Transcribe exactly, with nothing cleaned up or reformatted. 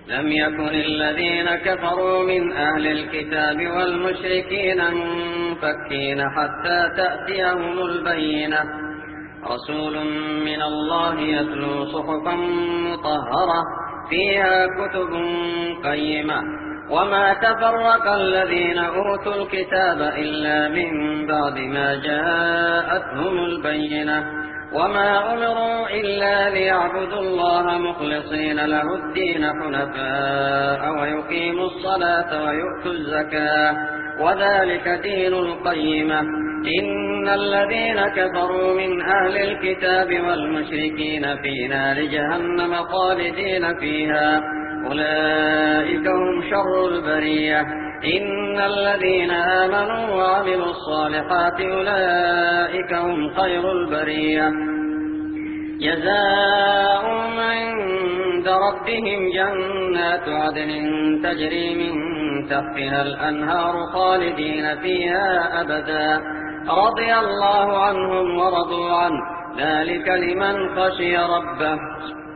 لم يكن الذين كفروا من أهل الكتاب والمشركين منفكين حتى تأتيهم البينة رسول من الله يتلو صحفا مطهرة فيها كتب قيمة وما تفرق الذين أوتوا الكتاب إلا من بعد ما جاءتهم البينة وما أمروا إلا ليعبدوا الله مخلصين له الدين حنفاء ويقيموا الصلاة ويؤتوا الزكاة وذلك دين القيمة إن الذين كفروا من أهل الكتاب والمشركين في نار جهنم خالدين فيها أولئك هم شر البرية إن الذين آمنوا وعملوا الصالحات أولئك هم خير البرية جزاؤهم عند ربهم جنات عدن تجري من تحتها الأنهار خالدين فيها أبدا رضي الله عنهم ورضوا عنه ذلك لمن خشي ربه.